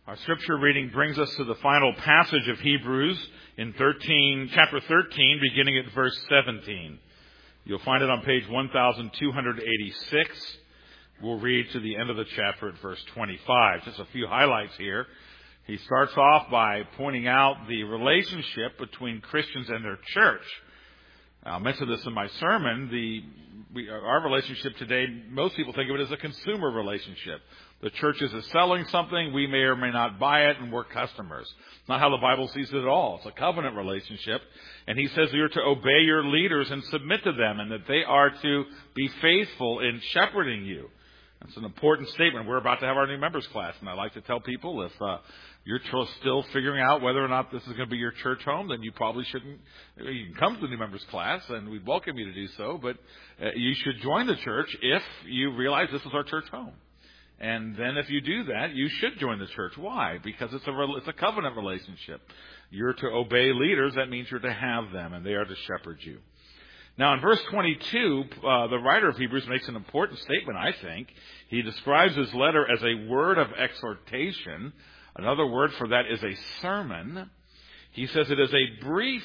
Our scripture reading brings us to the final passage of Hebrews in chapter 13, beginning at verse 17. You'll find it on page 1286. We'll read to the end of the chapter at verse 25. Just a few highlights here. He starts off by pointing out the relationship between Christians and their church. I'll mention this in my sermon. Our relationship today, most people think of it as a consumer relationship. The church is selling something, we may or may not buy it, and we're customers. It's not how the Bible sees it at all. It's a covenant relationship. And he says you're to obey your leaders and submit to them, and that they are to be faithful in shepherding you. That's an important statement. We're about to have our new members class, and I like to tell people if you're still figuring out whether or not this is going to be your church home, then you probably shouldn't. You can come to the new members class, and we'd welcome you to do so, but you should join the church if you realize this is our church home. And then if you do that, you should join the church. Why? Because it's a covenant relationship. You're to obey leaders. That means you're to have them, and they are to shepherd you. Now, in verse 22, the writer of Hebrews makes an important statement, I think. He describes his letter as a word of exhortation. Another word for that is a sermon. He says it is a brief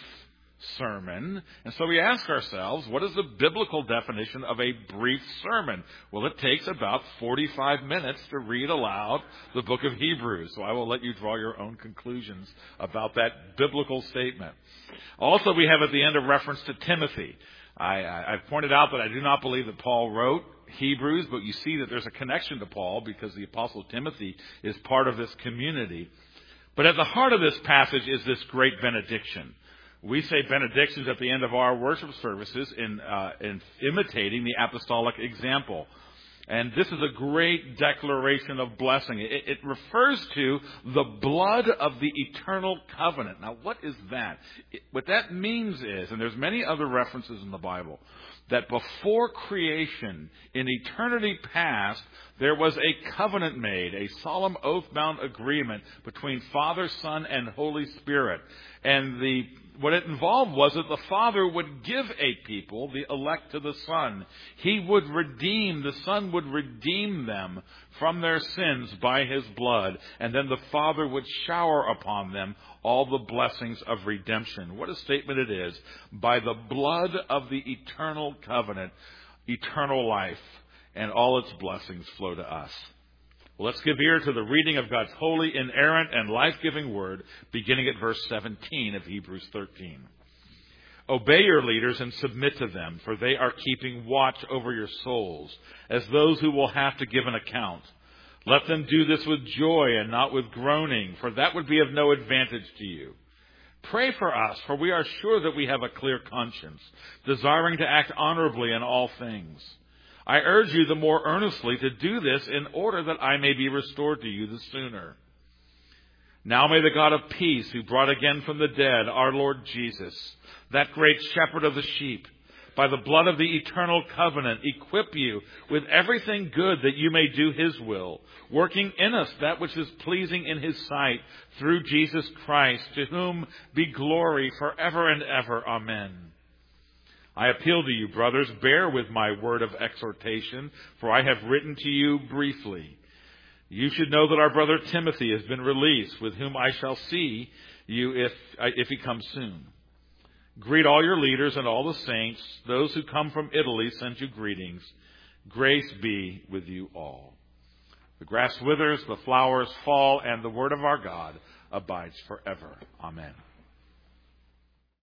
sermon. And so we ask ourselves, what is the biblical definition of a brief sermon? Well, it takes about 45 minutes to read aloud the book of Hebrews. So I will let you draw your own conclusions about that biblical statement. Also, we have at the end a reference to Timothy. I've pointed out that I do not believe that Paul wrote Hebrews, but you see that there's a connection to Paul because the Apostle Timothy is part of this community. But at the heart of this passage is this great benediction. We say benedictions at the end of our worship services in imitating the apostolic example. And this is a great declaration of blessing. It refers to the blood of the eternal covenant. Now, what is that? What that means is, and there's many other references in the Bible, that before creation, in eternity past, there was a covenant made, a solemn oath-bound agreement between Father, Son, and Holy Spirit. And what it involved was that the Father would give a people, the elect, to the Son. He would the Son would redeem them from their sins by His blood. And then the Father would shower upon them all the blessings of redemption. What a statement it is. By the blood of the eternal covenant, eternal life, and all its blessings flow to us. Well, let's give ear to the reading of God's holy, inerrant, and life-giving word, beginning at verse 17 of Hebrews 13. Obey your leaders and submit to them, for they are keeping watch over your souls, as those who will have to give an account. Let them do this with joy and not with groaning, for that would be of no advantage to you. Pray for us, for we are sure that we have a clear conscience, desiring to act honorably in all things. I urge you the more earnestly to do this in order that I may be restored to you the sooner. Now may the God of peace, who brought again from the dead our Lord Jesus, that great shepherd of the sheep, by the blood of the eternal covenant, equip you with everything good that you may do His will, working in us that which is pleasing in His sight, through Jesus Christ, to whom be glory forever and ever. Amen. I appeal to you, brothers, bear with my word of exhortation, for I have written to you briefly. You should know that our brother Timothy has been released, with whom I shall see you if he comes soon. Greet all your leaders and all the saints. Those who come from Italy send you greetings. Grace be with you all. The grass withers, the flowers fall, and the word of our God abides forever. Amen.